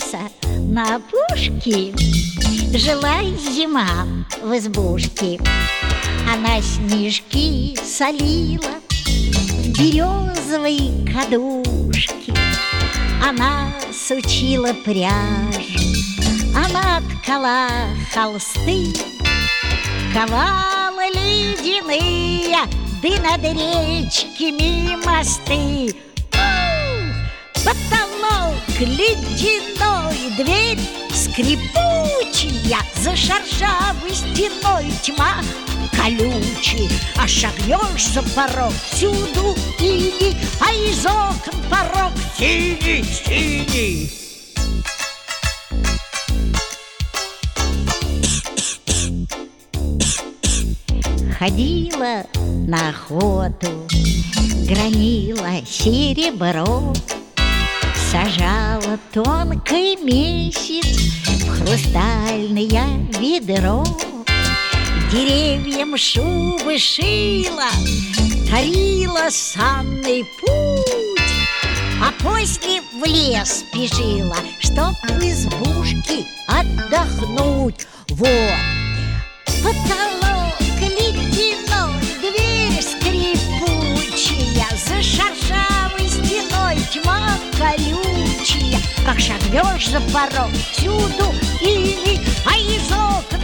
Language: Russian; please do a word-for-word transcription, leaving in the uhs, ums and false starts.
леса на опушке жила зима в избушке. Она снежки солила в березовой кадушке. Она сучила пряжу, она ткала холсты, ковала ледяные, да над речками мосты. Потолок ледяной, дверь скрипучая, за шершавой стеной тьма колючая. А шагнешь за порог, всюду иней, а из окон порог синий, синий. Ходила на охоту, громила серебро, сажала тонкий месяц в хрустальное ведро. Деревьям шубы шила, тарила санный путь, а после в лес спешила, чтоб в избушке отдохнуть. Вот потолок ледяной, дверь скрипучая, за шершавой стеной тьма колючая. Как шагнешь за порог, всюду иней, а из окон